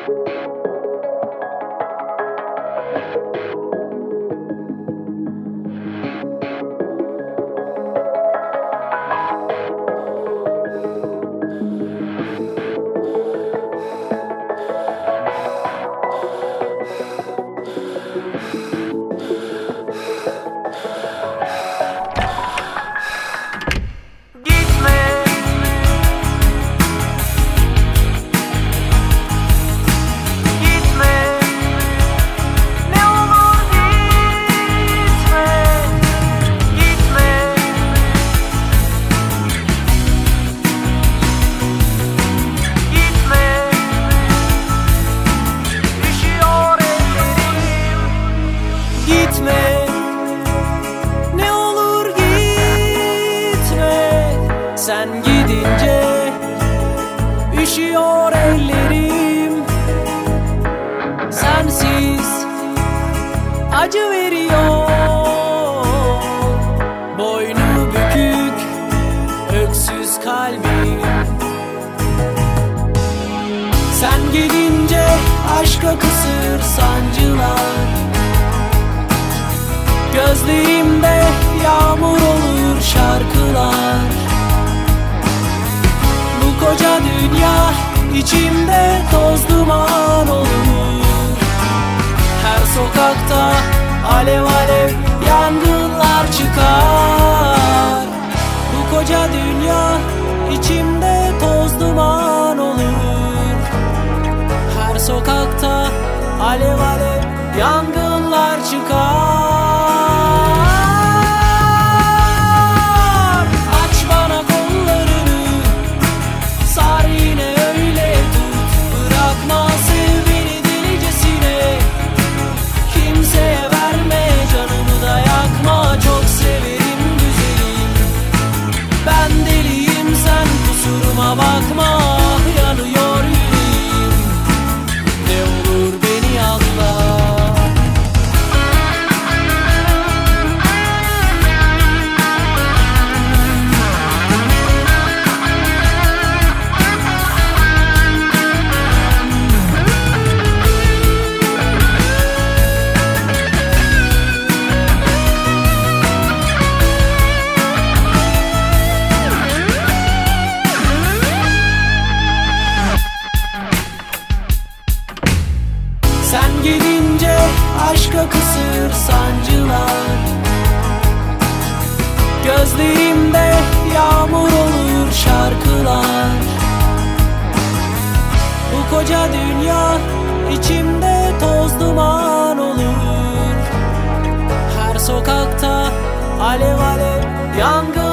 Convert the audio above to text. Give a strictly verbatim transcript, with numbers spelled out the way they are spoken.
Sen gidince üşüyor ellerim. Sensiz acı veriyor. Boynu bükük öksüz kalbim. Sen gidince aşka kısır sancılar. Gözlerimde yağmur olur şarkılar. Bu koca dünya içimde toz duman olur. Her sokakta alev alev yangınlar çıkar. Bu koca dünya içimde toz duman olur. Her sokakta alev alev yangınlar çıkar. Bakma, yanıyor yüreğim. Ne olur beni anla. Sen gidince aşka kısır sancılar. Gözlerimde yağmur olur şarkılar. Bu koca dünya içimde toz duman olur. Her sokakta alev alev yangın